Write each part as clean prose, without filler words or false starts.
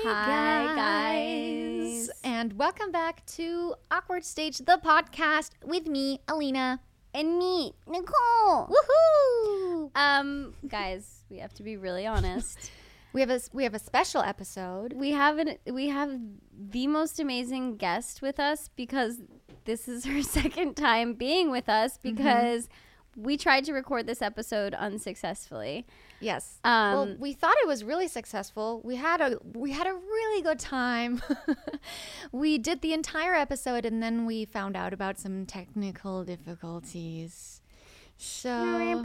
Hi, guys. And welcome back to Awkward Stage, the podcast with me, Alina. And me, Nicole. Woohoo! Guys, we have to be really honest. We have a special episode. We have the most amazing guest with us because this is her second time being with us because we tried to record this episode unsuccessfully. Yes. Well, we thought it was really successful. We had a really good time. We did the entire episode and then we found out about some technical difficulties. So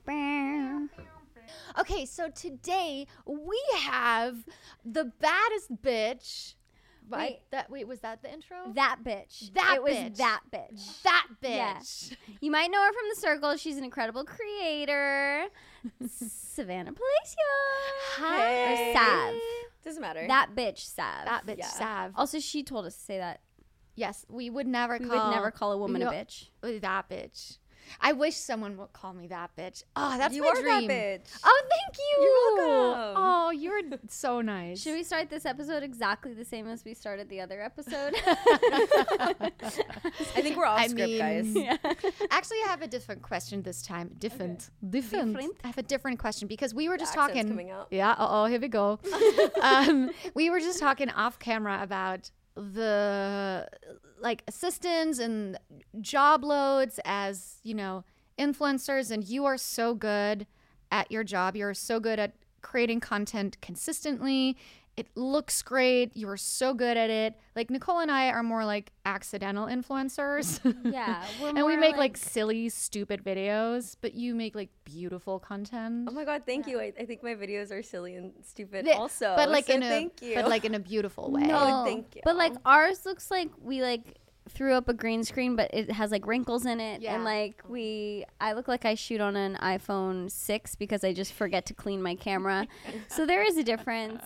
okay, so today we have the baddest bitch. Right? Was that the intro? That bitch. It was bitch. that bitch. That bitch. Yeah. You might know her from The Circle. She's an incredible creator. Savannah Palacio. Hi. Or Sav. Doesn't matter. That bitch Sav. That bitch, Yeah. Sav. Also, she told us to say that. Yes, we would never We call would never call a woman a bitch. That bitch. I wish someone would call me that bitch. Oh, that's you my are dream. that bitch. Oh, thank you. You're welcome. Oh, you're so nice. Should we start this episode exactly the same as we started the other episode? I think we're off script, guys. Yeah. Actually, I have a different question this time. Different. Different? I have a different question because we were just accent's talking. coming out. Yeah. Here we go. We were just talking off camera about the assistants and job loads as, influencers, and you are so good at your job. You're so good at creating content consistently. It looks great. You're so good at it. Like Nicole and I are more like accidental influencers. Yeah. And we make like silly, stupid videos, but you make like beautiful content. Oh my god, thank you. I think my videos are silly and stupid They- also. but like so in a thank you. but like in a beautiful way. No. thank you. But like ours looks like we threw up a green screen, but it has like wrinkles in it. Yeah. And I look like I shoot on an iPhone 6 because I just forget to clean my camera. So there is a difference.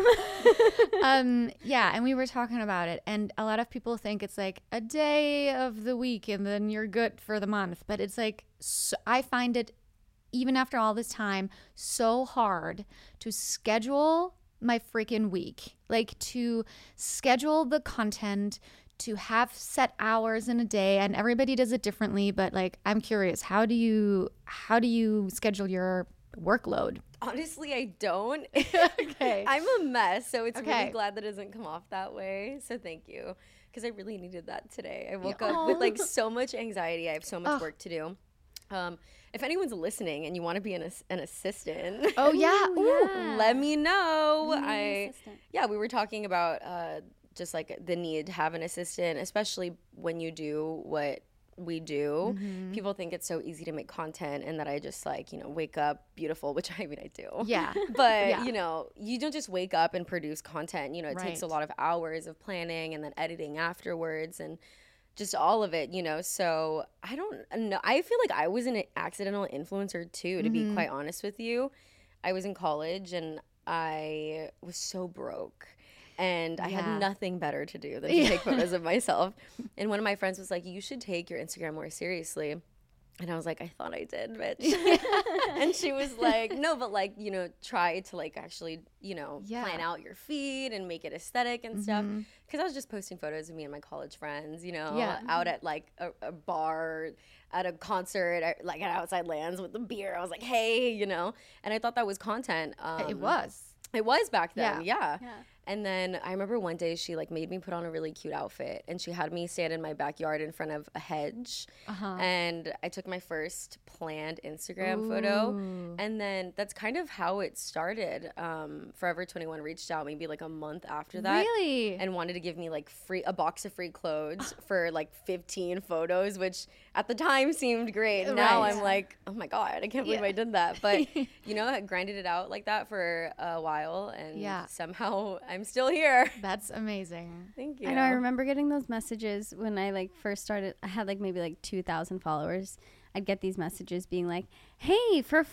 Yeah, and we were talking about it, and a lot of people think it's like a day of the week and then you're good for the month, but it's like I find it, even after all this time, so hard to schedule my freaking week, like to schedule the content, to have set hours in a day, and everybody does it differently, but like I'm curious, how do you schedule your workload? Honestly, I don't. Okay. I'm a mess, so it's Okay. really glad that it doesn't come off that way. So thank you, because I really needed that today. I woke up with like so much anxiety. I have so much work to do. If anyone's listening and you want to be an assistant, Oh yeah. Yeah. let me know. We need an assistant. We were talking about just like the need to have an assistant, especially when you do what we do. People think it's so easy to make content and that I just wake up beautiful, which I do. Yeah. But Yeah. you don't just wake up and produce content. It takes a Right. lot of hours of planning and then editing afterwards and just all of it, so I don't know. I feel like I was an accidental influencer too, to be quite honest with you. I was in college and I was so broke and I Yeah. had nothing better to do than to take photos of myself. And one of my friends was like, you should take your Instagram more seriously. And I was like, I thought I did, bitch. And she was like, no, but try to actually, Yeah. plan out your feed and make it aesthetic and stuff. Because I was just posting photos of me and my college friends, Yeah. out at a bar, at a concert, at Outside Lands with the beer. I was like, hey, and I thought that was content. It was. It was back then, Yeah. yeah. And then I remember one day she made me put on a really cute outfit and she had me stand in my backyard in front of a hedge. And I took my first planned Instagram photo. And then that's kind of how it started. Forever 21 reached out maybe a month after that. Really? And wanted to give me a box of free clothes for 15 photos, which at the time seemed great. Now Right. I'm like, oh my God, I can't believe Yeah. I did that. But, I grinded it out like that for a while and Yeah. somehow I'm still here. That's amazing. Thank you. I know. I remember getting those messages when I first started. I had maybe 2,000 followers. I'd get these messages being like, "Hey, for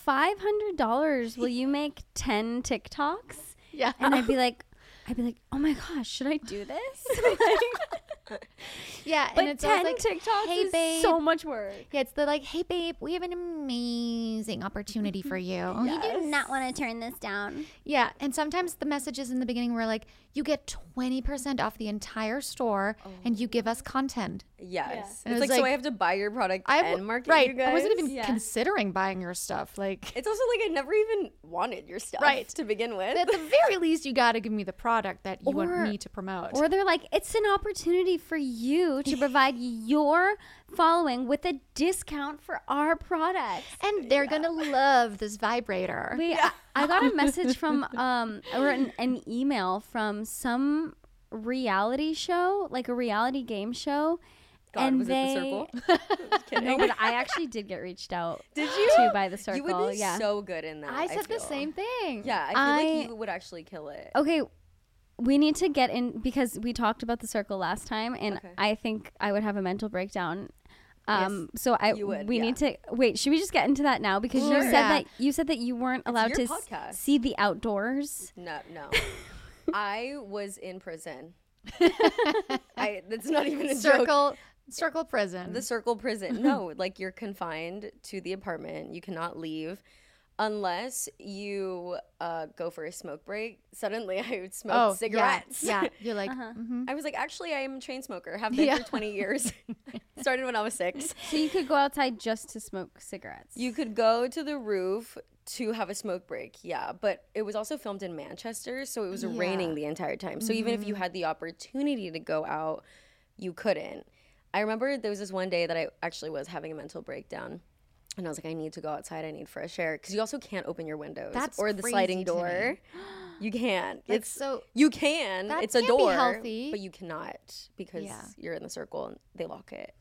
$500, will you make 10 TikToks?" Yeah. And I'd be like, "Oh my gosh, should I do this?" Yeah, But and it's 10 always like, TikToks hey, is babe. so much work. Yeah, it's the like, hey, babe, we have an amazing opportunity for you. You do not want to turn this down. Yeah, and sometimes the messages in the beginning were like, you get 20% off the entire store and you give us content. Yes. And It's it was like, so like- I have to buy your product and market right. you guys? I wasn't even Yeah. considering buying your stuff. Like, It's also like I never even wanted your stuff Right. to begin with. at the very least, you got to give me the product that you want Or- me to promote. Or they're like, it's an opportunity for you to provide your following with a discount for our products. and they're going to love this vibrator. Wait, I got a message from, or an email from some reality show, like a reality game show. God, and was they, it The Circle? Just kidding. No, but I actually did get reached out Did you? to by The Circle. You would be yeah. so good in that. I said the feel. same thing. Yeah, I feel like you would actually kill it. Okay, we need to get in because we talked about The Circle last time, and Okay. I think I would have a mental breakdown. Yes, So you would, we yeah. need to wait. Should we just get into that now? Because Sure. you said that you weren't allowed your to podcast. see the outdoors. No. I was in prison. That's not even a joke. Circle prison. The Circle prison. No, like you're confined to the apartment. You cannot leave unless you go for a smoke break. Suddenly, I would smoke cigarettes. Yeah, you're like, mhm. I was like, actually, I am a chain smoker. Have been for 20 years. Started when I was 6. So you could go outside just to smoke cigarettes. You could go to the roof to have a smoke break, yeah. But it was also filmed in Manchester, so it was raining the entire time. So even if you had the opportunity to go out, you couldn't. I remember there was this one day that I actually was having a mental breakdown. And I was like, I need to go outside. I need fresh air. Because you also can't open your windows. That's or the crazy sliding to me. door. You can't. That's so- You can. That It's a can't be door. healthy. But you cannot because Yeah. you're in the circle and they lock it.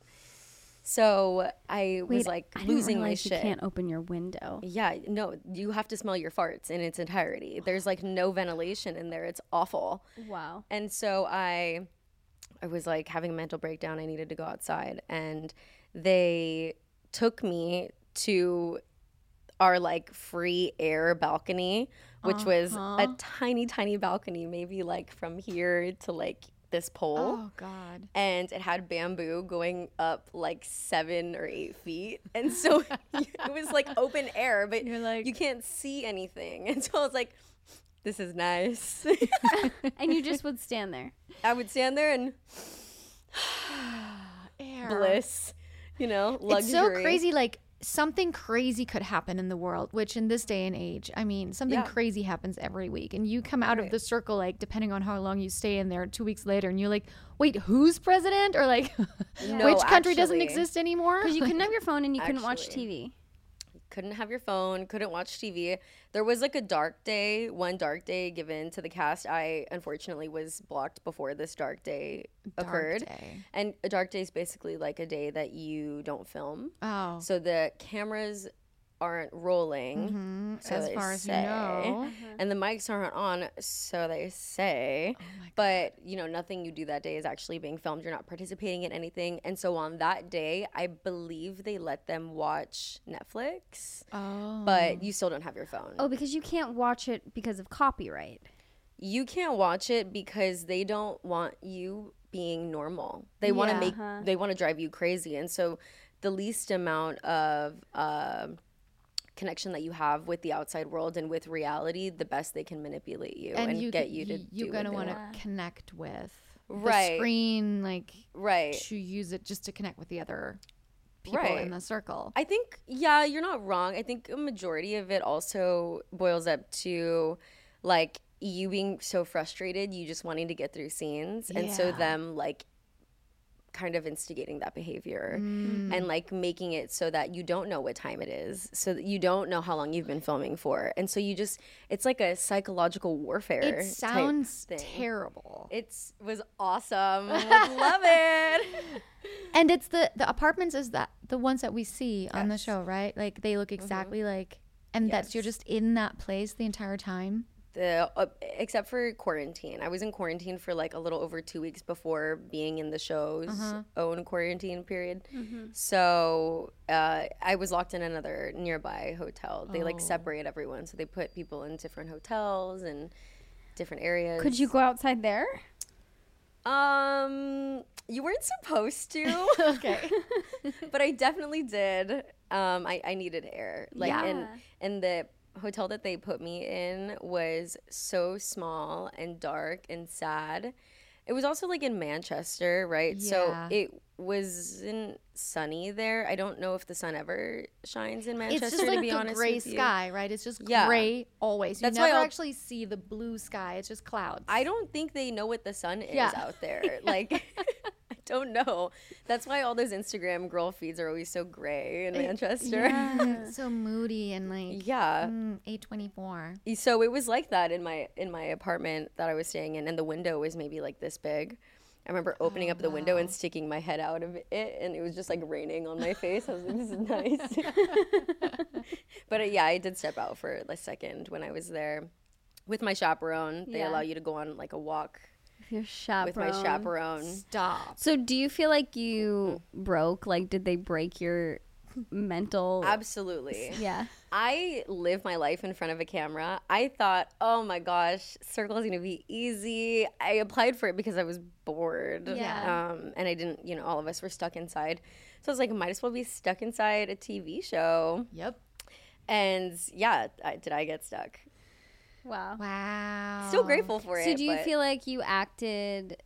So I was like I didn't losing my realize shit. You can't open your window. Yeah, no, you have to smell your farts in its entirety. There's like no ventilation in there. It's awful. Wow. And so I was like having a mental breakdown. I needed to go outside, and they took me to our like free air balcony, which was a tiny, tiny balcony, maybe like from here to like this pole. Oh God. And it had bamboo going up like 7 or 8 feet. And so it was like open air, but You're like- you can't see anything. And so I was like, this is nice. And you just would stand there. I would stand there and Air. bliss, luxury. It's so crazy. Like something crazy could happen in the world, which in this day and age, I mean, something Yeah. crazy happens every week. And you come out of Right. the circle, like, depending on how long you stay in there, 2 weeks later, and you're like, wait, who's president? Or like, No, which country doesn't actually. exist anymore? Because you couldn't have your phone and you couldn't watch Actually. TV. Couldn't have your phone, couldn't watch TV. There was like one dark day given to the cast. I unfortunately was blocked before this dark day occurred. day. And a dark day is basically like a day that you don't film. Oh. So the cameras aren't rolling, so As they far as you say, know. and the mics aren't on, so they say. But nothing you do that day is actually being filmed. You're not participating in anything, and so on that day, I believe they let them watch Netflix, Oh. but you still don't have your phone. Oh, because you can't watch it because of copyright. You can't watch it because they don't want you being normal. They want to Yeah. they want to drive you crazy, and so the least amount of connection that you have with the outside world and with reality, the best they can manipulate you and you get could- you to you're do gonna what they want want. to connect with Right. the screen, like Right. to use it just to connect with the other people Right. in the circle. I think, yeah, you're not wrong. I think a majority of it also boils up to like you being so frustrated, you just wanting to get through scenes. And so Yeah. them like kind of instigating that behavior and like making it so that you don't know what time it is, so that you don't know how long you've been filming for. And so it's like a psychological warfare. It type sounds thing. terrible. It was awesome. Would love it. And it's the apartments is that the ones that we see on the Yes. show, right? Like they look exactly like, and that's you're Yes. just in that place the entire time. Except for quarantine. I was in quarantine for like a little over 2 weeks before being in the show's own quarantine period. So I was locked in another nearby hotel. They like separate everyone. So they put people in different hotels and different areas. Could you go outside there? You weren't supposed to. Okay. But I definitely did. I needed air. Like, Yeah. and the hotel that they put me in was so small and dark and sad. It was also like in Manchester, right? So Yeah. it wasn't sunny there. I don't know if the sun ever shines in Manchester, It's just like to be the honest gray with you. sky, right? It's just Yeah. gray always. You That's why never I'll- actually see the blue sky. It's just clouds. I don't think they know what the sun is Yeah. out there. Like, I don't know. That's why all those Instagram girl feeds are always so gray in Manchester. Yeah, it's so moody and like Yeah. 824. So it was like that in my apartment that I was staying in, and the window was maybe like this big. I remember opening up the window and sticking my head out of it, and it was just like raining on my face. I was like, this is nice. But yeah, I did step out for a second when I was there with my chaperone. They Yeah. allow you to go on like a walk Your chaperone. with my chaperone. Stop. So do you feel like you broke? Like, did they break your mental? Absolutely. Yeah. I live my life in front of a camera. I thought, oh my gosh, Circle is going to be easy. I applied for it because I was bored. Yeah. And I didn't, all of us were stuck inside. So I was like, might as well be stuck inside a TV show. Yep. And yeah, did I get stuck? Wow. Wow. Still grateful for it. So do you but feel like you acted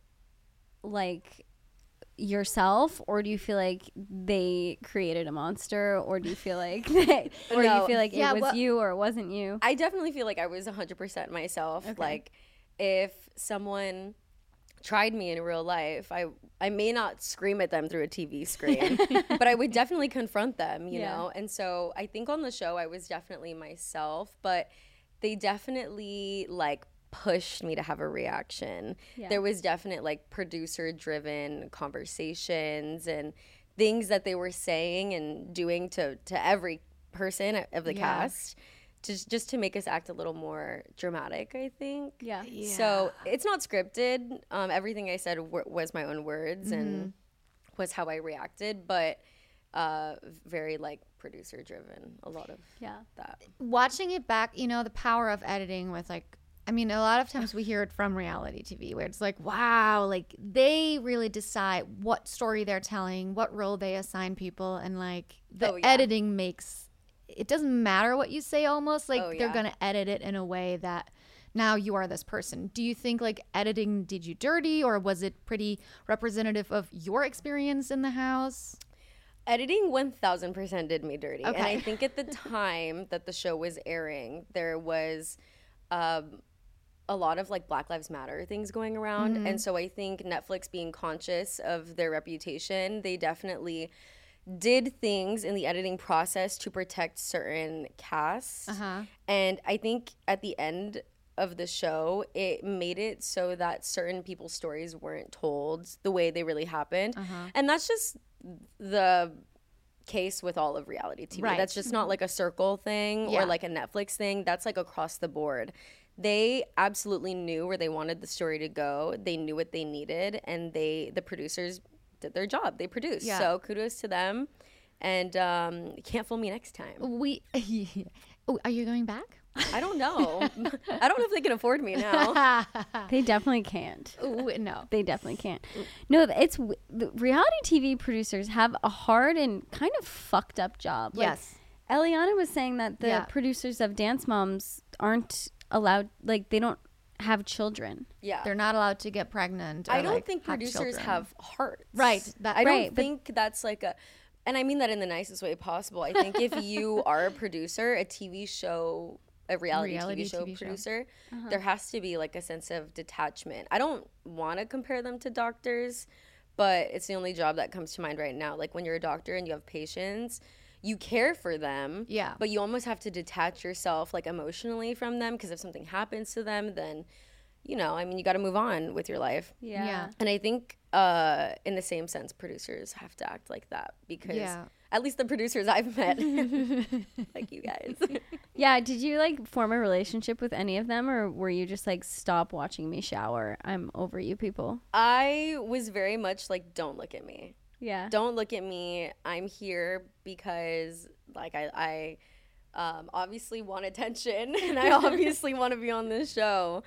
like yourself, or do you feel like they created a monster, or do you feel like they, or do you No. feel like Yeah, it was what- you or it wasn't you? I definitely feel like I was 100% myself. Okay. Like, if someone tried me in real life, I may not scream at them through a TV screen, but I would definitely confront them, you Yeah. know? And so I think on the show, I was definitely myself, but they definitely like pushed me to have a reaction. Yeah. There was definite like producer driven conversations and things that they were saying and doing to every person of the Yeah. cast just to make us act a little more dramatic, I think. Yeah. So it's not scripted. Everything I said was my own words Mm-hmm. and was how I reacted, but very like producer driven, a lot of Yeah. that. Watching it back, the power of editing with like, I mean, a lot of times we hear it from reality TV where it's like, wow, like they really decide what story they're telling, what role they assign people, and like the Oh, yeah. editing makes it doesn't matter what you say almost, like Oh, they're yeah. going to edit it in a way that now you are this person. Do you think like editing did you dirty, or was it pretty representative of your experience in the house? Editing 1000% did me dirty. And Okay. I think at the time that the show was airing, there was a lot of like Black Lives Matter things going around. And so I think Netflix, being conscious of their reputation, they definitely did things in the editing process to protect certain casts. And I think at the end of the show, it made it so that certain people's stories weren't told the way they really happened. And that's just the case with all of reality TV. Right. That's just not like a Circle thing Yeah. or like a Netflix thing. That's like across the board. They absolutely knew where they wanted the story to go. They knew what they needed, and the producers did their job. They produced. Yeah. So kudos to them. And can't fool me next time. Oh, are you going back? I don't know. I don't know if they can afford me now. They definitely can't. Ooh, no. They definitely can't. No, it's the reality TV producers have a hard and kind of fucked up job. Like, Yes. Eliana was saying that the Yeah. producers of Dance Moms aren't allowed, like they don't have children. Yeah. They're not allowed to get pregnant. Or I don't like, think producers children. have hearts. Right, that- I don't right, but- think that's like a, and I mean that in the nicest way possible. I think if you are a producer, a TV show, a reality TV show producer, there has to be like a sense of detachment. I don't want to compare them to doctors, but it's the only job that comes to mind right now. Like when you're a doctor and you have patients, you care for them, Yeah. but you almost have to detach yourself like emotionally from them, because if something happens to them, then you got to move on with your life. Yeah. And I think in the same sense, producers have to act like that, because Yeah. at least the producers I've met, like you guys. Yeah, did you like form a relationship with any of them, or were you just like, stop watching me shower, I'm over you people? I was very much like, don't look at me. Yeah. Don't look at me. I'm here because like I obviously want attention and I obviously want to be on this show.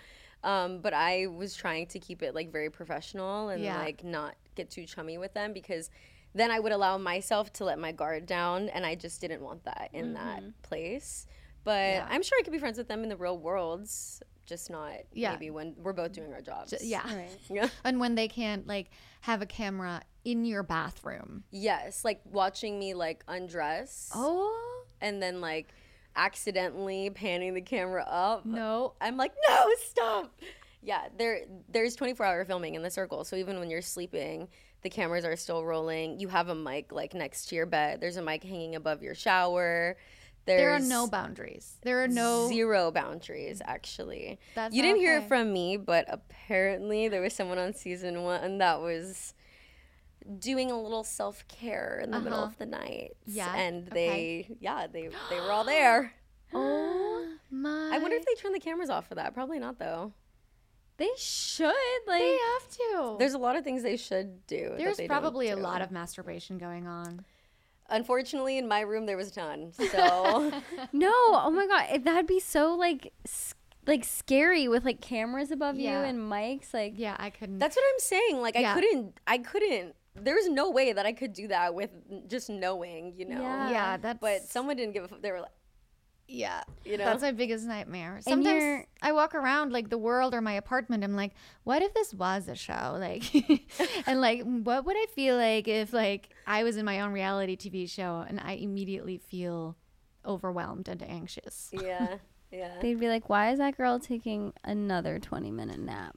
But I was trying to keep it like very professional and Yeah. like not get too chummy with them, because then I would allow myself to let my guard down, and I just didn't want that in that place. But Yeah. I'm sure I could be friends with them in the real world, just not Yeah. maybe when we're both doing our jobs. Yeah. Right. Yeah. And when they can't like have a camera in your bathroom. Yes, like watching me like undress Oh and then like accidentally panning the camera up. no. I'm like, no, stop. Yeah, there's 24-hour filming in the circle. So even when you're sleeping, the cameras are still rolling. You have a mic like next to your bed. There's a mic hanging above your shower. There are There's no boundaries. There are no. zero boundaries, actually. That's You didn't hear okay. it from me, but apparently there was someone on season 1 that was doing a little self-care in the middle of the night. Yeah, And okay. they were all there. Oh my. I wonder if they turn the cameras off for that. Probably not, though. They should like. they have to. There's a lot of things they should do. that There's they probably don't a do. lot of masturbation going on. Unfortunately, in my room, there was a ton. So, No, oh my god, that'd be so like scary with like cameras above you Yeah. and mics. Like, Yeah, I couldn't. that's what I'm saying. Like, Yeah. I couldn't. There's no way that I could do that with just knowing, you know? Yeah. yeah, that's. But someone didn't give a fuck. They were like, Yeah, you know? that's my biggest nightmare. And Sometimes you're- I walk around like the world or my apartment. I'm like, what if this was a show? Like, and like, what would I feel like if like I was in my own reality TV show and I immediately feel overwhelmed and anxious? Yeah. Yeah. they'd be like, "Why is that girl taking another 20-minute nap?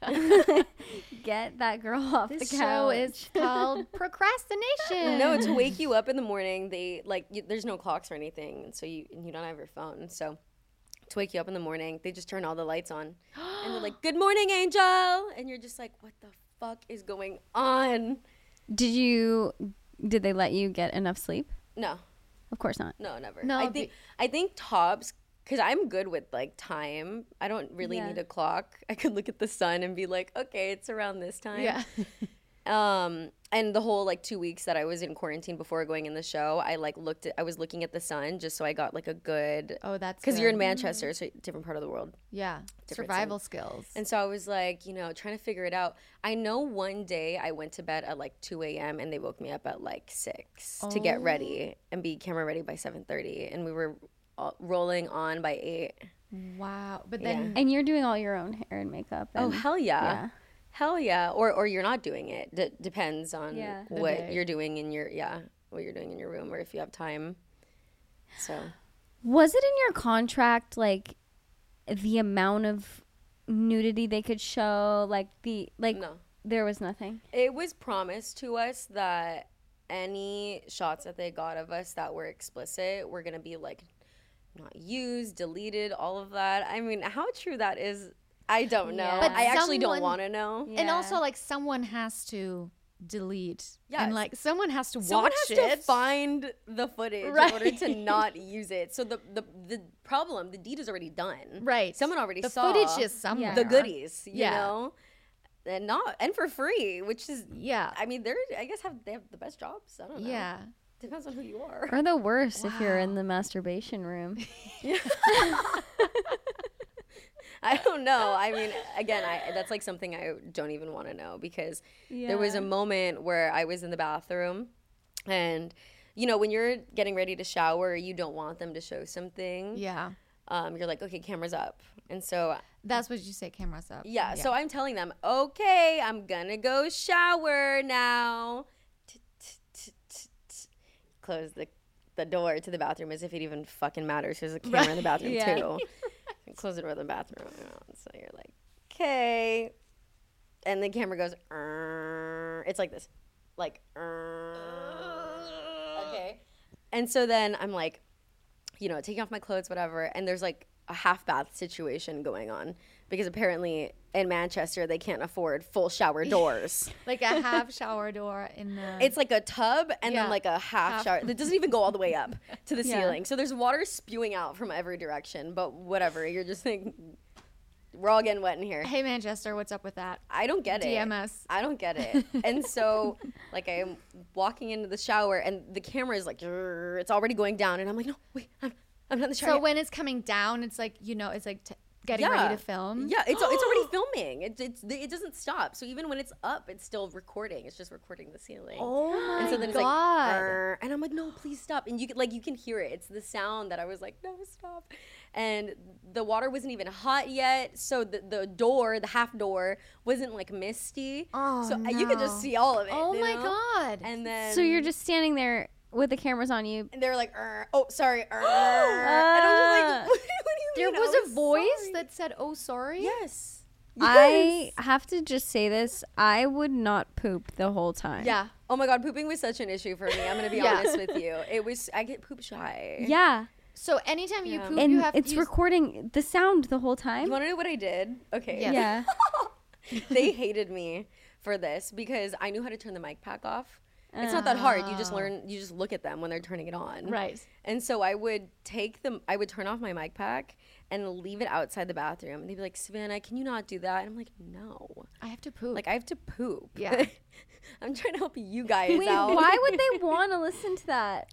Get that girl off This Oh, the couch." show is called procrastination. No, to wake you up in the morning, they like there's no clocks or anything, and so you don't have your phone. So to wake you up in the morning, they just turn all the lights on, and they're like, "Good morning, Angel," and you're just like, "What the fuck is going on?" Did they let you get enough sleep? No, Of course not. no, never. No, I think tops, because I'm good with like time. I don't really Yeah. need a clock. I could look at the sun and be like, okay, it's around this time. Yeah. And the whole like 2 weeks that I was in quarantine before going in the show, I was looking at the sun just so I got like a good, Oh, that's because you're in good. Manchester, so different part of the world. Yeah, different survival skills. And so I was like, trying to figure it out. I know one day I went to bed at like 2 a.m. and they woke me up at like 6 to get ready and be camera ready by 7:30. And we were rolling on by 8. Wow, but then And you're doing all your own hair and makeup. Oh, And, hell yeah. yeah. Hell yeah. Or you're not doing it. Depends on Yeah. The what day. you're doing in your, what you're doing in your room or if you have time. So. Was it in your contract like the amount of nudity they could show? No. There was nothing. It was promised to us that any shots that they got of us that were explicit were going to be like not used, deleted, all of that. I mean, how true that is, I don't know. Yeah. But I actually don't someone- want to know. and Yeah. also like someone has to delete Yes. and like someone has to Someone watch has it. to find the footage in Right. order to not use it. So the problem, the deed is already done. Right. Someone already the saw footage is somewhere. the goodies, you Yeah. know? And for free, which is Yeah. I mean, they have the best jobs. I don't know. Yeah. Depends on who you are. Or the worst if you're in the masturbation room. I don't know. I mean, again, that's like something I don't even want to know because there was a moment where I was in the bathroom and, when you're getting ready to shower, you don't want them to show something. Yeah. You're like, okay, camera's up. And so, That's what you say, cameras up. yeah, so I'm telling them, okay, I'm going to go shower now. Close the door to the bathroom as if it even fucking matters. There's a camera in the bathroom Yeah. too. Close the door to the bathroom. So you're like, okay. And the camera goes, it's like this. Like, okay. And so then I'm like, taking off my clothes, whatever. And there's like a half bath situation going on because apparently in Manchester, they can't afford full shower doors. Like a half shower door in the. It's like a tub and Yeah. then like a half shower. It doesn't even go all the way up to the Yeah. ceiling. So there's water spewing out from every direction. But whatever. You're just like, we're all getting wet in here. Hey Manchester, what's up with that? I don't get it. DMS. I don't get it. And so like I'm walking into the shower and the camera is like, it's already going down. And I'm like, no, wait, I'm not in the shower So yet. when it's coming down, it's like it's like getting ready to film. Yeah, it's already filming. It doesn't stop. So even when it's up, it's still recording. It's just recording the ceiling. Oh my And so then it's God. like, "Arr," and I'm like, no, please stop. And you can hear it. It's the sound that I was like, no, stop. And the water wasn't even hot yet, so the half door wasn't like misty. Oh, so you could just see all of it. Oh you my know? God. And then So you're just standing there with the cameras on you. and they were like, oh, sorry. And I was just like, what do you There mean? was I a voice sorry. that said, "Oh, sorry." Yes. I have to just say this. I would not poop the whole time. Yeah. Oh my God, pooping was such an issue for me. I'm gonna be Yeah. honest with you. I get poop shy. Yeah. So anytime you Yeah. poop, And you have it's to use- recording the sound the whole time. You want to know what I did? Okay. Yes. Yeah. They hated me for this because I knew how to turn the mic pack off. It's not that hard. You just look at them when they're turning it on. Right. And so I would turn off my mic pack and leave it outside the bathroom. And they'd be like, Savannah, can you not do that? And I'm like, no. I have to poop. Like, I have to poop. Yeah. I'm trying to help you guys Wait, out. why would they want to listen to that?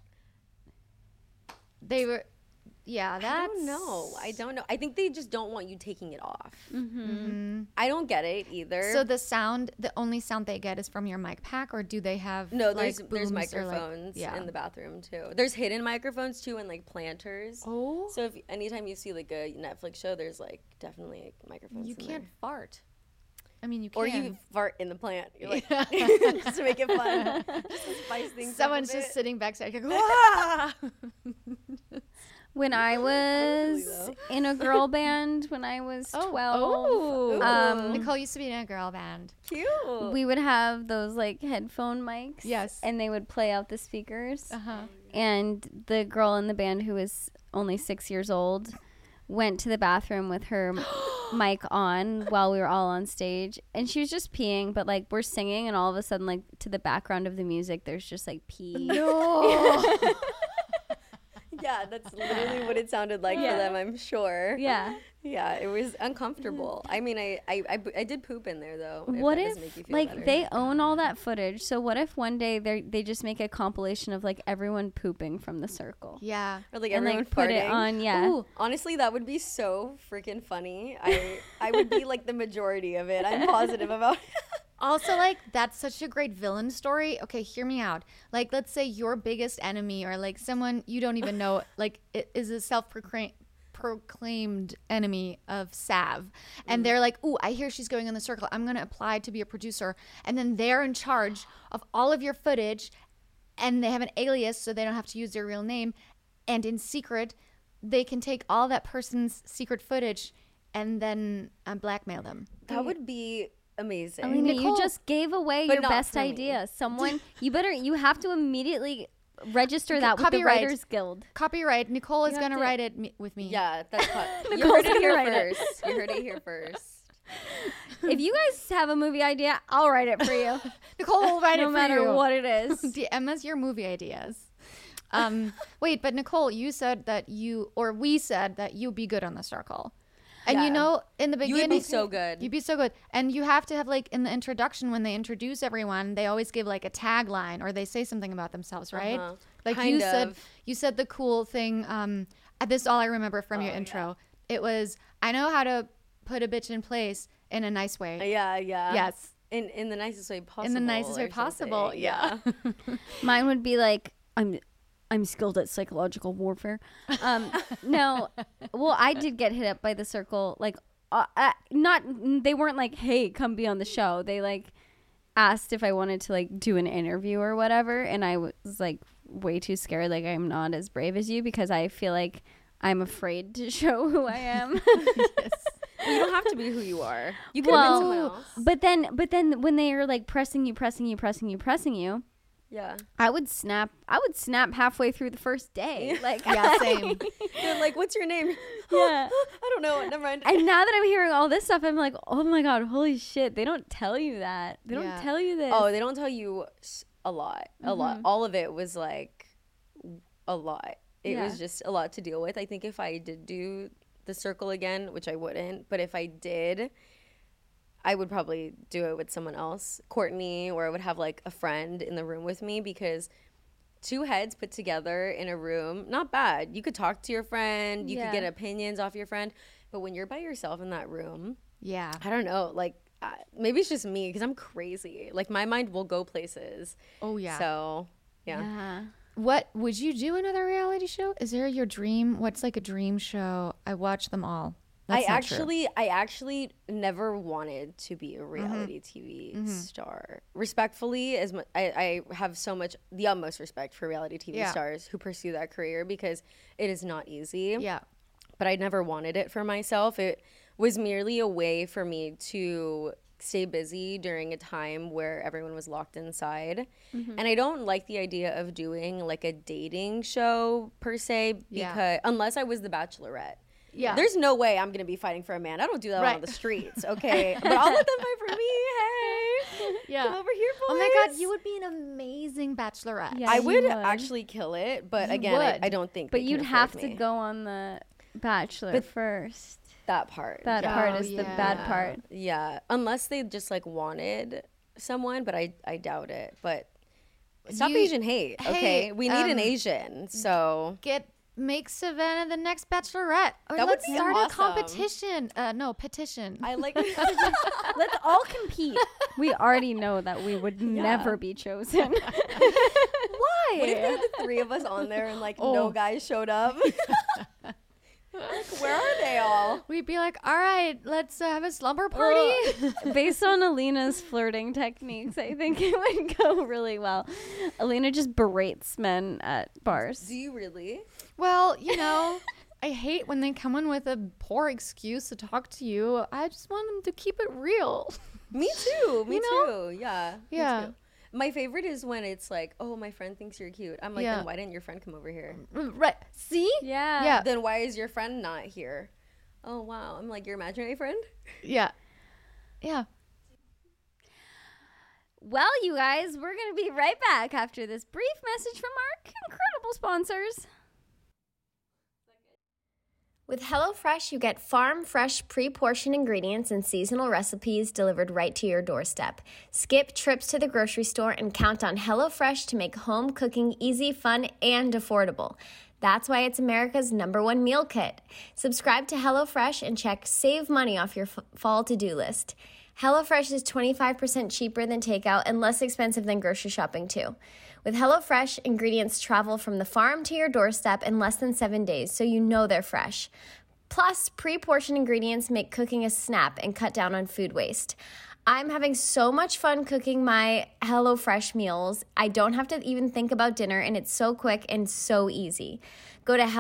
They were, yeah, that's. I don't know. I think they just don't want you taking it off. Mm-hmm. I don't get it either. So the only sound they get is from your mic pack, or do they have No, like, there's booms or, like- microphones yeah. in the bathroom too. There's hidden microphones too, and like planters. Oh, So if anytime you see like a Netflix show, there's like definitely microphones. you in can't there. fart. I mean, you can. Or you fart in the plant. You're like just to make it fun, just to spice things up a Someone's bit. just sitting backside. Like, "Ah!" When I was though. in a girl band when I was 12, Nicole used to be in a girl band. Cute. we would have those like headphone mics. Yes. And they would play out the speakers. Uh-huh. And the girl in the band who was only 6 years old went to the bathroom with her mic on while we were all on stage. And she was just peeing, but like we're singing and all of a sudden like to the background of the music there's just like pee. No. Yeah, that's literally what it sounded like for them. I'm sure. Yeah. Yeah, it was uncomfortable. I mean, I did poop in there though. What that doesn't if make you feel like better. they own all that footage? So what if one day they just make a compilation of like everyone pooping from the circle Yeah. or like and everyone like put it farting? on? Yeah. Ooh. Honestly, that would be so freaking funny. I would be like the majority of it. I'm positive about. Also, like, that's such a great villain story. Okay, hear me out. Like, let's say your biggest enemy or like someone you don't even know, like, is a self-proclaimed enemy of Sav. And they're like, ooh, I hear she's going in the circle. I'm going to apply to be a producer. And then they're in charge of all of your footage and they have an alias so they don't have to use their real name. And in secret, they can take all that person's secret footage and then blackmail them. That would be amazing. Alina, you Nicole- just gave away But your not best for me. idea. Someone, you have to immediately register that with the Copyright. Writers Guild. Copyright. Nicole is You going to have to- write it with me. Yeah, that's hot. You Nicole's heard it gonna here write it. first. You heard it here first. If you guys have a movie idea, I'll write it for you. Nicole will write it no for matter you. what it is. DM us your movie ideas. Wait, but Nicole, you said that we said that you'd be good on the circle. And Yeah. you know, in the beginning, You would be so good. You'd be so good. And you have to have, like, in the introduction, when they introduce everyone, they always give, like, a tagline or they say something about themselves, right? Uh-huh. Like, Kind of. you said the cool thing. This is all I remember from your intro. It was, I know how to put a bitch in place in a nice way. Yeah. Yes. In the nicest way possible. In the nicest way or possible. something. Yeah. Mine would be like, I'm skilled at psychological warfare. No, well, I did get hit up by the circle. Like, they weren't like, hey, come be on the show. They like asked if I wanted to like do an interview or whatever, and I was like way too scared. Like, I'm not as brave as you because I feel like I'm afraid to show who I am. Well, you don't have to be who you are. You could have been someone else. but then when they are like pressing you, Yeah. I would snap halfway through the first day. Like, Yeah, same. They're like, what's your name? Yeah. I don't know. Never mind. And now that I'm hearing all this stuff, I'm like, oh my God, holy shit. They don't tell you that. They Yeah. don't tell you this. Oh, they don't tell you a lot. A lot. Mm-hmm. All of it was like a lot. It Yeah. was just a lot to deal with. I think if I did do the circle again, which I wouldn't, but if I did, I would probably do it with someone else, Courtney, or I would have like a friend in the room with me, because two heads put together in a room, not bad. You could talk to your friend, you Yeah. could get opinions off your friend, But when you're by yourself in that room, Yeah. I don't know, like maybe it's just me because I'm crazy. Like my mind will go places. Oh, yeah. So yeah. What would you do another reality show? Is there your dream? What's like a dream show? I watch them all. That's not true. I actually never wanted to be a reality TV star. Respectfully, as I have so much the utmost respect for reality TV stars who pursue that career because it is not easy. Yeah. But I never wanted it for myself. It was merely a way for me to stay busy during a time where everyone was locked inside. And I don't like the idea of doing like a dating show per se because unless I was the Bachelorette. Yeah. There's no way I'm going to be fighting for a man. I don't do that on the streets, okay? But I'll let them fight for me. Hey. Yeah. Come over here, boys. Oh my God, you would be an amazing Bachelorette. Yeah, I would actually kill it, but again, I don't think But they you'd can have afford to me. go on the Bachelor first. That part. That part is the bad part. Yeah. Unless they just like wanted someone, but I doubt it. But stop Asian hate, okay? We need an Asian, so... Make Savannah the next Bachelorette. Or That would let's be start awesome. a competition. No, petition. I like... Let's all compete. We already know that we would never be chosen. Why? What if they had the three of us on there and like no guys showed up? Like, where are they all? We'd be like, all right, let's have a slumber party. Based on Alina's flirting techniques, I think it would go really well. Alina just berates men at bars. Do you really? Well, you know, I hate when they come in with a poor excuse to talk to you. I just want them to keep it real. Me too. Me You know? too. Yeah. Yeah. Me too. My favorite is when it's like, oh, my friend thinks you're cute. I'm like, then why didn't your friend come over here? Right. See? Yeah. Yeah. Then why is your friend not here? Oh, wow. I'm like, your imaginary friend? Yeah. Yeah. Well, you guys, we're going to be right back after this brief message from our incredible sponsors. With HelloFresh, you get farm-fresh, pre-portioned ingredients and seasonal recipes delivered right to your doorstep. Skip trips to the grocery store and count on HelloFresh to make home cooking easy, fun, and affordable. That's why it's America's #1 meal kit. Subscribe to HelloFresh and check Save Money off your fall to-do list. HelloFresh is 25% cheaper than takeout and less expensive than grocery shopping, too. With HelloFresh, ingredients travel from the farm to your doorstep in less than 7 days, so you know they're fresh. Plus, pre-portioned ingredients make cooking a snap and cut down on food waste. I'm having so much fun cooking my HelloFresh meals. I don't have to even think about dinner, and it's so quick and so easy. Go to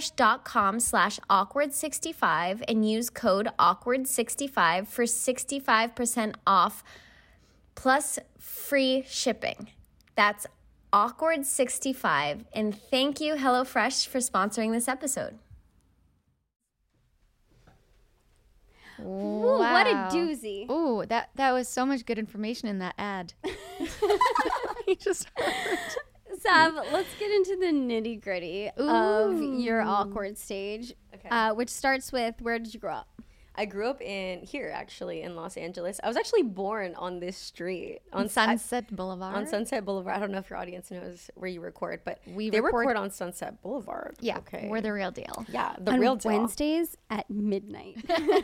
HelloFresh.com/awkward65 and use code awkward65 for 65% off plus free shipping. That's awkward65. And thank you, HelloFresh, for sponsoring this episode. Ooh, what a doozy. Ooh, that was so much good information in that ad. You just heard. Sav, let's get into the nitty gritty of your awkward stage, which starts with, where did you grow up? I grew up here, actually, in Los Angeles. I was actually born on this street. On Sunset Boulevard? On Sunset Boulevard. I don't know if your audience knows where you record, but they record on Sunset Boulevard. Yeah, okay. we're the real deal. Yeah, the on real deal. Wednesdays at midnight.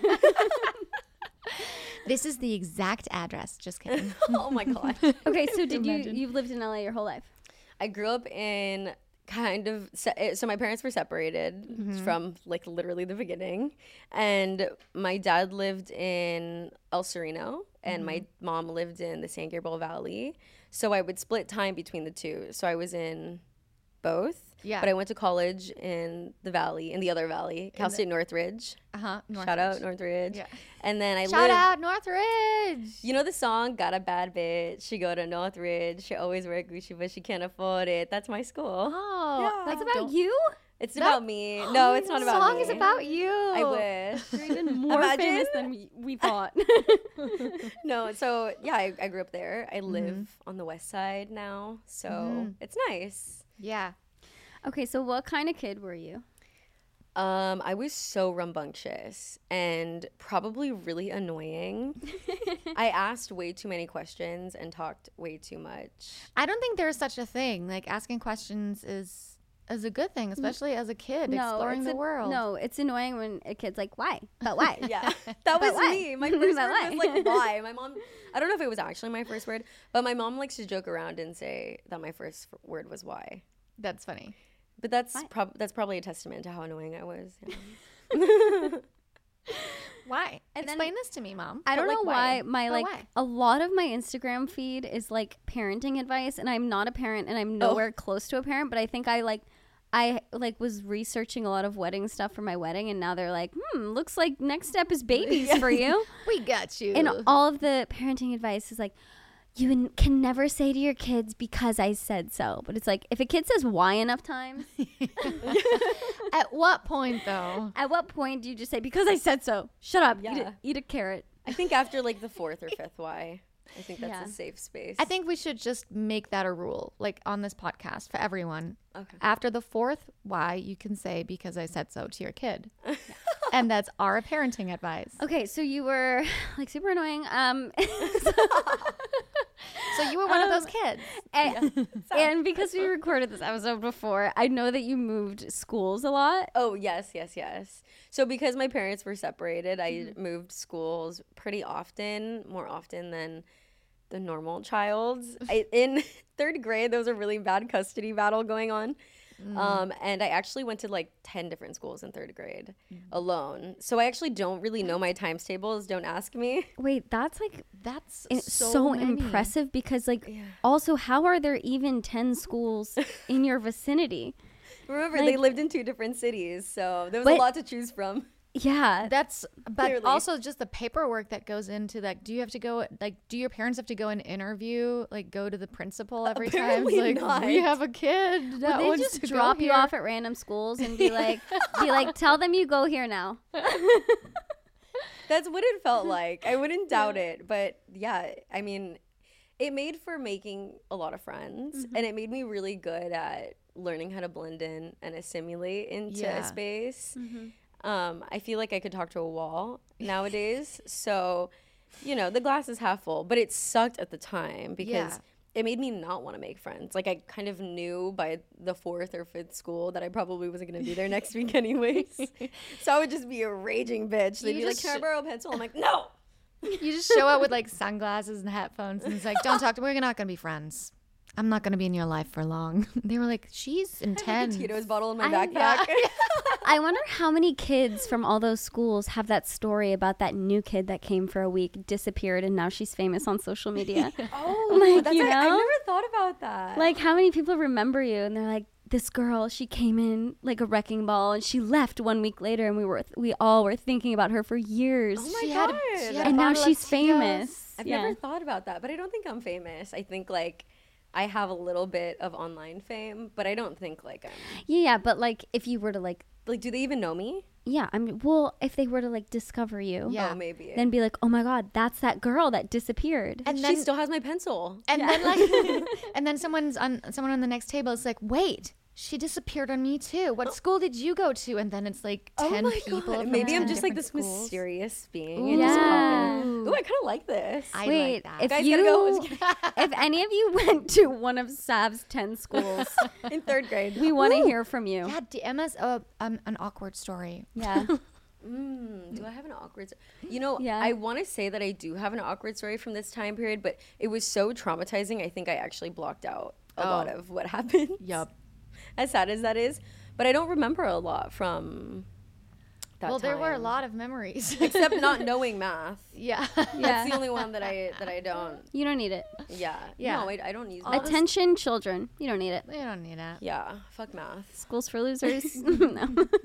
This is the exact address. Just kidding. Oh, my God. Okay, so you've lived in LA your whole life? I grew up in so my parents were separated from like literally the beginning, and my dad lived in El Sereno and my mom lived in the San Gabriel Valley, so I would split time between the two. So I was in both. Yeah. But I went to college in the valley, in the other valley, Cal State Northridge. Northridge. Shout out Northridge. Yeah. And then Shout out Northridge. You know the song, Got a Bad Bitch, she go to Northridge, she always wear Gucci, but she can't afford it. That's my school. Oh, yeah. That's about you? It's about me. No, it's not about me. The song is about you. I wish. You're even more famous than we thought. No, so yeah, I grew up there. I live on the west side now, so it's nice. Yeah. Okay, so what kind of kid were you? I was so rambunctious and probably really annoying. I asked way too many questions and talked way too much. I don't think there's such a thing. Like, asking questions is as a good thing, especially as a kid exploring the world. No, it's annoying when a kid's like, why? But why? Yeah, that was why? me. My first But word why? was like, why? My mom, I don't know if it was actually my first word, but my mom likes to joke around and say that my first word was why. That's funny. But that's probably a testament to how annoying I was. Why? And then- Explain this to me, Mom. I don't like, know why? why why? a lot of my Instagram feed is like parenting advice, and I'm not a parent and I'm nowhere close to a parent, but I think I was researching a lot of wedding stuff for my wedding, and now they're like, looks like next step is babies for you. We got you. And all of the parenting advice is like, you can never say to your kids because I said so. But it's like, if a kid says why enough times, At what point, though? at what point do you just say, because I said so? Shut up. Yeah. Eat a carrot. I think after like the fourth or fifth why, I think that's Yeah. a safe space. I think we should just make that a rule, like on this podcast for everyone. Okay. After the fourth why, you can say because I said so to your kid. And that's our parenting advice. Okay, so you were like super annoying. So you were one of those kids. And because we recorded this episode before, I know that you moved schools a lot. Oh, yes. So because my parents were separated, I moved schools pretty often, more often than the normal child. In third grade, there was a really bad custody battle going on. And I actually went to like 10 different schools in third grade alone. So I actually don't really know my times tables. Don't ask me. Wait, that's like That's so many. impressive because like also how are there even 10 schools in your vicinity? Remember, Like- they lived in 2 different cities. So there was a But- lot to choose from. Yeah. But Clearly. also just the paperwork that goes into that. Do you have to go, like, do your parents have to go and interview, like, go to the principal every time? Apparently It's like, not. we have a kid that Would they wants just to drop go you here. off at random schools and be like, tell them you go here now. That's what it felt like. I wouldn't doubt it. But yeah, I mean, it made for making a lot of friends. And it made me really good at learning how to blend in and assimilate into Yeah. a space. I feel like I could talk to a wall nowadays. So, you know, the glass is half full. But it sucked at the time because Yeah. it made me not want to make friends. Like, I kind of knew by the 4th or 5th school that I probably wasn't going to be there next week anyways. So I would just be a raging bitch. They'd You be like, just can I borrow a pencil? I'm like, no. You just show up with, like, sunglasses and headphones, and it's like, don't talk to me. We're not going to be friends. I'm not going to be in your life for long. They were like, she's intense. Tito's bottle in my I- backpack. I wonder how many kids from all those schools have that story about that new kid that came for a week, disappeared, and now she's famous on social media. Oh, Like, that's you right. I know? never thought about that. Like, how many people remember you and they're like, this girl, she came in like a wrecking ball and she left 1 week later, and we all were thinking about her for years. oh my She god. had a And now bottle of she's Tito's. famous. I've Yeah. never thought about that, but I don't think I'm famous. I think like I have a little bit of online fame, but I don't think like I'm Yeah, but like if you were to like, do they even know me? yeah, I mean, well, if they were to like discover you, Yeah. Oh, maybe. then be like, oh my God, that's that girl that disappeared. And she then, still has my pencil. and then like, and then someone on the next table is like, wait, she disappeared on me too. What school did you go to? And then it's like 10 people. from Maybe I'm 10 just like different this schools. mysterious being. Ooh. And just pop Yeah. in. Ooh, I kind of like this. I Wait, like that. if Guys, you, gotta go. if any of you went to one of Sav's 10 schools, In 3rd grade. we want to hear from you. Yeah, Emma's an awkward story. Yeah. Do I have an awkward You know, Yeah. I want to say that I do have an awkward story from this time period, but it was so traumatizing. I think I actually blocked out a lot of what happened. Yup. As sad as that is. But I don't remember a lot from that Well, there were a time. lot of memories. Except not knowing math. yeah. That's the only one that I don't. You don't need it. Yeah. Yeah. No, I don't use All math. this- Attention, children. You don't need it. We don't need that. Yeah. Fuck math. Schools for losers. No.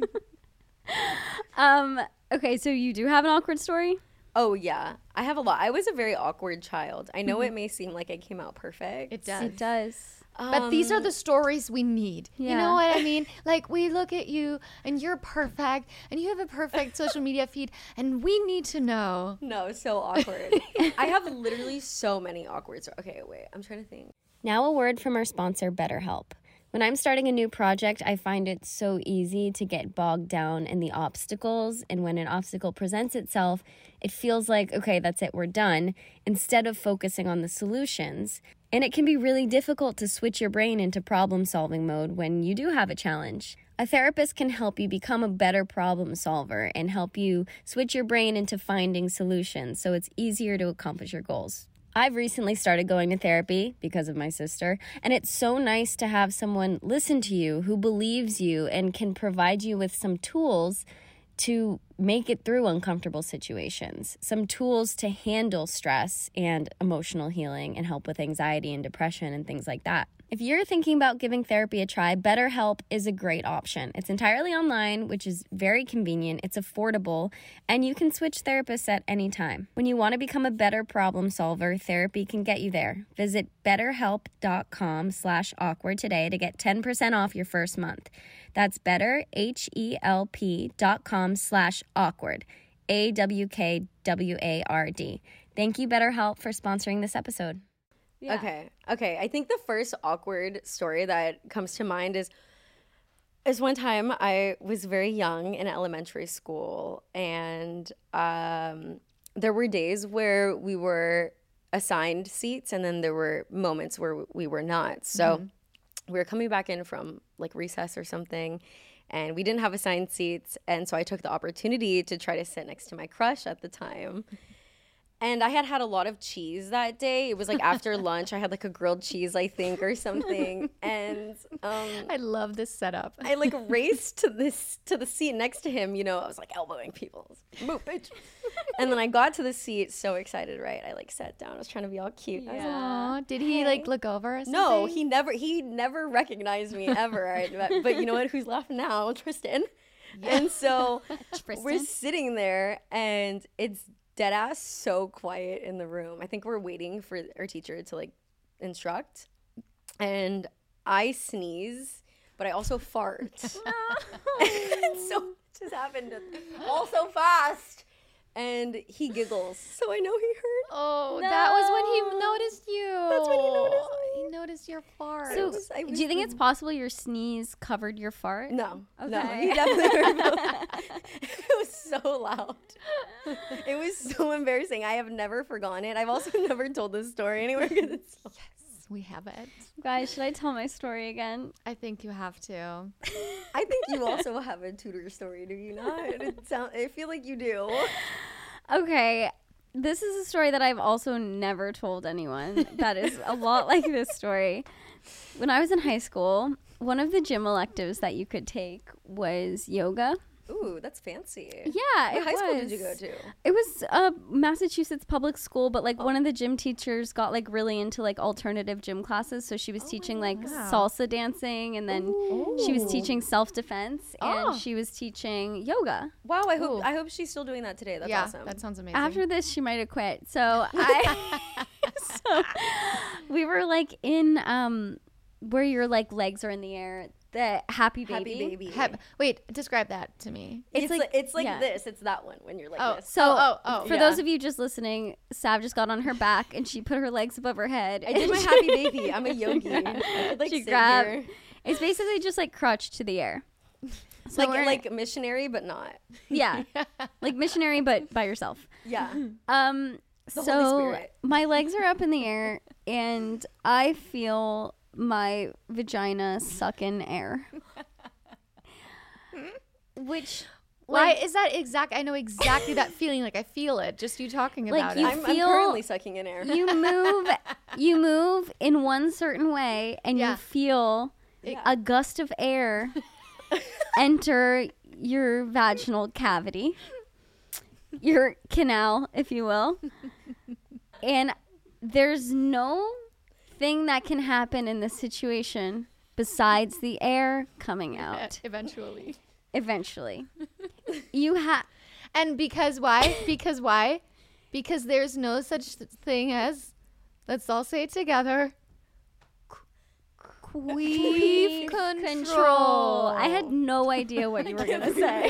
Okay, so you do have an awkward story? Oh yeah, I have a lot. I was a very awkward child. I know it may seem like I came out perfect. It does. It does. But these are the stories we need. You Yeah. know what I mean? Like, we look at you and you're perfect and you have a perfect social media feed, and we need to know. No, so awkward. I have literally so many awkward stories. Okay, wait. I'm trying to think. Now a word from our sponsor, BetterHelp. When I'm starting a new project, I find it so easy to get bogged down in the obstacles. And when an obstacle presents itself, it feels like, okay, that's it, we're done, instead of focusing on the solutions. And it can be really difficult to switch your brain into problem-solving mode when you do have a challenge. A therapist can help you become a better problem solver and help you switch your brain into finding solutions so it's easier to accomplish your goals. I've recently started going to therapy because of my sister, and it's so nice to have someone listen to you who believes you and can provide you with some tools to make it through uncomfortable situations, some tools to handle stress and emotional healing and help with anxiety and depression and things like that. If you're thinking about giving therapy a try, BetterHelp is a great option. It's entirely online, which is very convenient, it's affordable, and you can switch therapists at any time. When you want to become a better problem solver, therapy can get you there. Visit betterhelp.com/awkward today to get 10% off your first month. That's betterhelp.com/awkward. AWKWARD. Thank you, BetterHelp, for sponsoring this episode. Yeah. Okay. I think the first awkward story that comes to mind is one time I was very young in elementary school, and there were days where we were assigned seats, and then there were moments where we were not. So we were coming back in from like recess or something, and we didn't have assigned seats, and so I took the opportunity to try to sit next to my crush at the time. And I had a lot of cheese that day. It was like after lunch. I had like a grilled cheese, I think, or something. And I love this setup. I like raced to the seat next to him. You know, I was like elbowing people. Move, bitch. And then I got to the seat, so excited, right? I like sat down. I was trying to be all cute. Yeah. Aww, did he like look over or something? No, he never recognized me ever. But you know what? Who's laughing now? Tristan. Yeah. And so we're sitting there, and it's dead ass so quiet in the room. I think we're waiting for our teacher to like instruct, and I sneeze, but I also fart. And so it just happened all so fast, and he giggles, so I know he heard. Oh, no. That was when he noticed you. That's when he noticed me. He noticed your fart. So do you think it's possible your sneeze covered your fart? No. Okay. No, he definitely heard both. It was so loud. It was so embarrassing. I have never forgotten it. I've also never told this story anywhere because it's so yes, we have it. Guys, should I tell my story again? I think you have to. I think you also have a tutor story, do you not? I feel like you do. Okay. This is a story that I've also never told anyone. That is a lot like this story. When I was in high school, one of the gym electives that you could take was yoga. Ooh, that's fancy. Yeah, What high school did you go to? It was a Massachusetts public school, but like one of the gym teachers got like really into like alternative gym classes. So she was teaching like salsa dancing, and then she was teaching self-defense, and she was teaching yoga. Wow, I hope she's still doing that today. That's awesome. That sounds amazing. After this, she might have quit. So we were like in where your like legs are in the air. The happy baby. Wait, describe that to me. It's like this. It's that one when you're like this. So for those of you just listening, Sav just got on her back and she put her legs above her head. I did my happy baby. I'm a yogi. I could, like, she sit grabbed. here. It's basically just like crutch to the air. So like missionary, but not. Yeah, like missionary, but by yourself. Yeah. The Holy Spirit. My legs are up in the air, and I feel my vagina suck in air. Which, why is that exact? I know exactly that feeling. Like I feel it. Just you talking about it. I'm currently sucking in air. You move in one certain way, and you feel a gust of air enter your vaginal cavity, your canal, if you will, and there's no thing that can happen in this situation besides the air coming out. Eventually. You have. And because why? Because there's no such thing as, let's all say it together, queef control. I had no idea what you were going to say.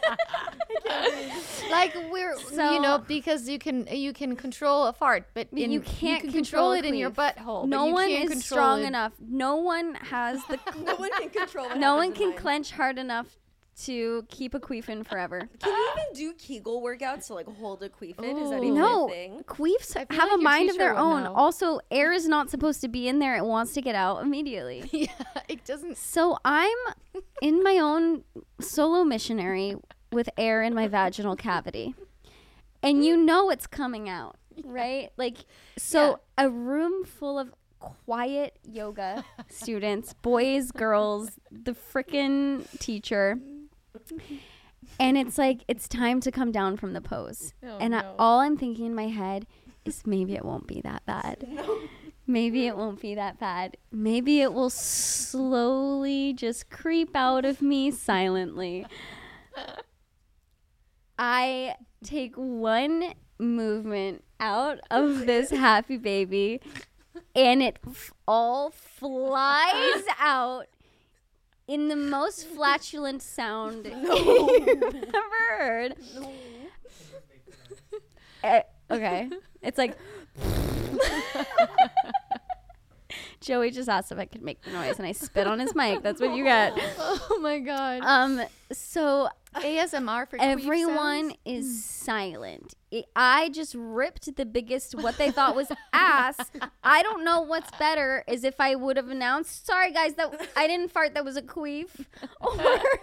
Like because you can control a fart, but you can't you can control it in your butthole. No one is strong enough. No one has the. No one can control. No one can clench hard enough to keep a queefin forever. Can you even do Kegel workouts to like hold a queefin? Is that even No, a thing? queefs I feel have like a your mind of teacher their would own. know. Also, air is not supposed to be in there. It wants to get out immediately. Yeah, it doesn't. So I'm in my own solo missionary with air in my vaginal cavity. And you know it's coming out, right? Like, so a room full of quiet yoga students, boys, girls, the frickin' teacher. And it's like, it's time to come down from the pose. Oh, and no. all I'm thinking in my head is maybe it won't be that bad. Maybe it won't be that bad. Maybe it will slowly just creep out of me silently. I take one movement out of this happy baby and it all flies out in the most flatulent sound you've ever heard. Okay. It's like Joey just asked if I could make the noise and I spit on his mic. That's what you get. Oh my god. So ASMR for everyone queef sounds? is silent. I just ripped the biggest what they thought was ass. I don't know what's better is if I would have announced, sorry guys, that I didn't fart, that was a queef. Or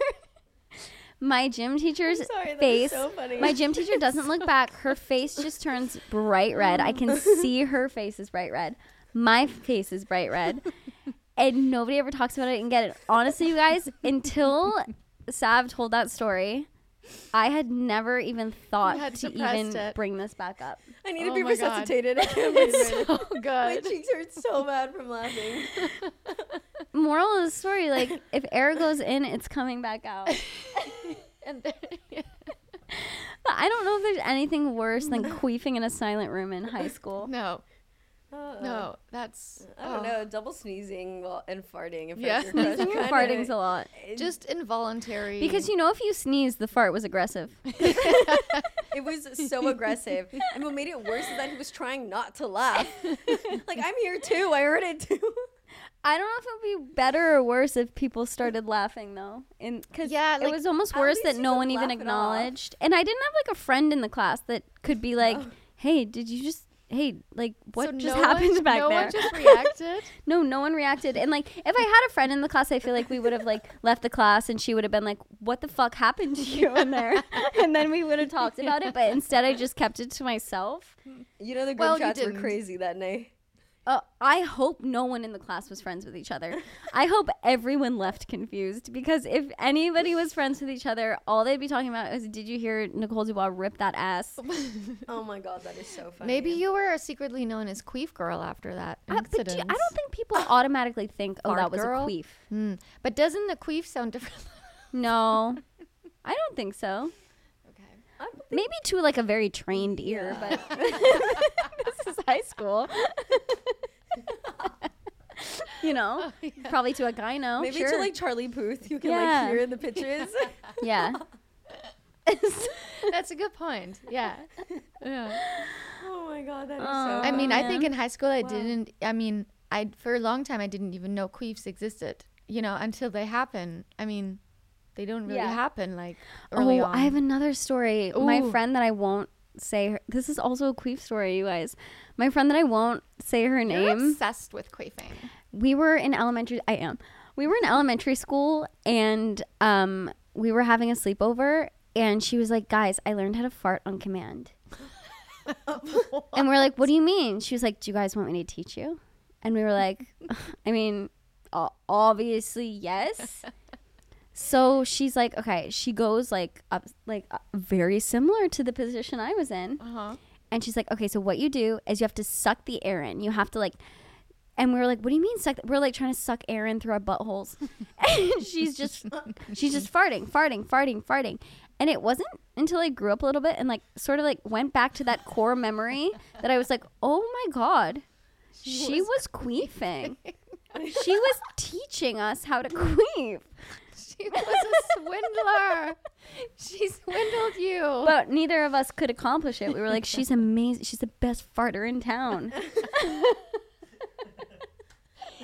my gym teacher's face. So funny. My gym teacher doesn't look back. Her face just turns bright red. I can see her face is bright red. My face is bright red. And nobody ever talks about it and get it. Honestly, you guys, until Sav told that story, I had never even thought had to suppressed even it. bring this back up. I need to Oh be my God. resuscitated. I can't believe it. So My good. cheeks hurt so bad from laughing. Moral of the story, like, if air goes in, it's coming back out. And then, But I don't know if there's anything worse than queefing in a silent room in high school. no, no, that's I don't know. Double sneezing and farting. If Yeah. that's your crush, Sneezing and kinda- farting's a lot. just involuntary. Because you know if you sneeze, the fart was aggressive. It was so aggressive. And what made it worse is that he was trying not to laugh. Like, I'm here too. I heard it too. I don't know if it would be better or worse if people started laughing though, because Yeah, it like, was almost at worse least that you no could one even laugh it off. acknowledged. And I didn't have like a friend in the class that could be like, "Hey, did you just? Hey, like what So just no happened one, back no there?" one just reacted. No one reacted. And like if I had a friend in the class, I feel like we would have like left the class and she would have been like, "What the fuck happened to you in there?" And then we would have talked about it. But instead, I just kept it to myself. You know, the Well, group you chats were didn't. crazy that night. I hope no one in the class was friends with each other. I hope everyone left confused because if anybody was friends with each other, all they'd be talking about is, "Did you hear Nicole Dubois rip that ass?" Oh my God, that is so funny. Maybe you were secretly known as Queef Girl after that incident. But I don't think people automatically think, "Oh, Fart that was girl? a queef." But doesn't the queef sound different? No, I don't think so. Okay. Maybe to like a very trained ear, but this is high school. You know, probably to a gyno. Maybe sure. to like Charlie Puth, you can Yeah. like hear in the pitches. Yeah. That's a good point. Yeah. Yeah. Oh my God, that is so Oh, I mean, I think man. in high school I didn't. I mean, for a long time I didn't even know queefs existed. You know, until they happen. I mean, they don't really Yeah. happen like early on. I have another story. My Ooh. friend that I won't say her, this is also a queef story, you guys. My friend that I won't say her You're name. obsessed with queefing. We were in elementary. I am. We were in elementary school, and we were having a sleepover, and she was like, "Guys, I learned how to fart on command." And we're like, "What do you mean?" She was like, "Do you guys want me to teach you?" And we were like, "I mean, obviously yes." So she's like, okay, she goes like up, very similar to the position I was in. Uh-huh. And she's like, okay, so what you do is you have to suck the air in. You have to like, and we were like, what do you mean suck? We're like trying to suck air in through our buttholes. And she's just farting. And it wasn't until I grew up a little bit and like sort of like went back to that core memory that I was like, oh my God, she was queefing. She was teaching us how to queef. She was a swindler. She swindled you. But neither of us could accomplish it. We were like, she's amazing. She's the best farter in town. She can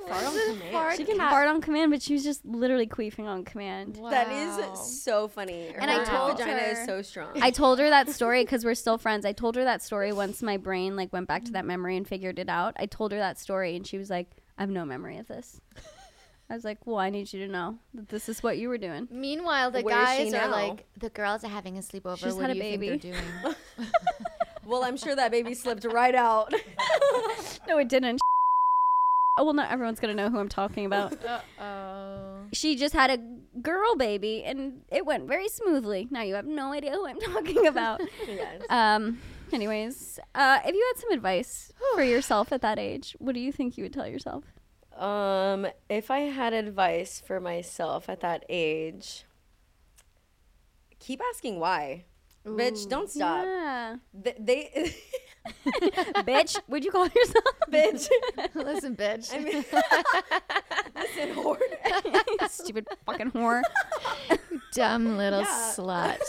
fart on command. She can fart on command, but she was just literally queefing on command. Wow. That is so funny. And I told vagina her- is so strong. I told her that story because we're still friends. I told her that story once my brain like went back to that memory and figured it out. I told her that story and she was like, I have no memory of this. I was like, well, I need you to know that this is what you were doing. Meanwhile, the Where is she guys are now? like, the girls are having a sleepover. She's What had do a you baby. think they're doing? Well, I'm sure that baby slipped right out. No, it didn't. Oh, well, not everyone's going to know who I'm talking about. Uh-oh. She just had a girl baby and it went very smoothly. Now you have no idea who I'm talking about. Yes. Anyways, if you had some advice for yourself at that age, what do you think you would tell yourself? If I had advice for myself at that age, keep asking why. Bitch, don't stop. Yeah. They Bitch, would you call yourself? bitch. Listen, bitch. I mean, listen, whore. Stupid fucking whore. Dumb little Yeah. slut.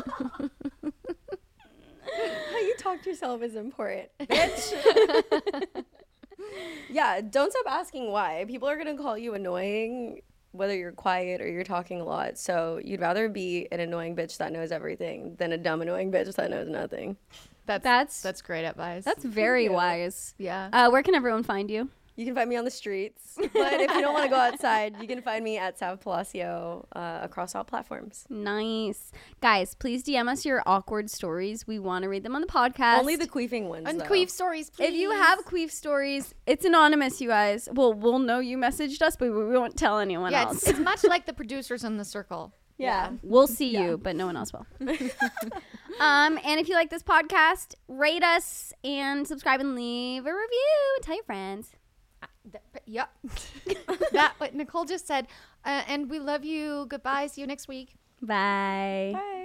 How you talk to yourself is important, bitch. Yeah, don't stop asking why. People are gonna call you annoying whether you're quiet or you're talking a lot. So you'd rather be an annoying bitch that knows everything than a dumb annoying bitch that knows nothing. That's great advice. That's very you. wise. yeah. Where can everyone find you? You can find me on the streets, but if you don't want to go outside, you can find me at Sav Palacio across all platforms. Nice. Guys, please DM us your awkward stories. We want to read them on the podcast. Only the queefing ones. And though. queef stories, please. If you have queef stories, it's anonymous, you guys. Well, we'll know you messaged us, but we won't tell anyone Yeah, else. it's much like the producers in The Circle. Yeah. We'll see you, but no one else will. And if you like this podcast, rate us and subscribe and leave a review and tell your friends. Yep. That what Nicole just said. And we love you. Goodbye. See you next week. Bye. Bye.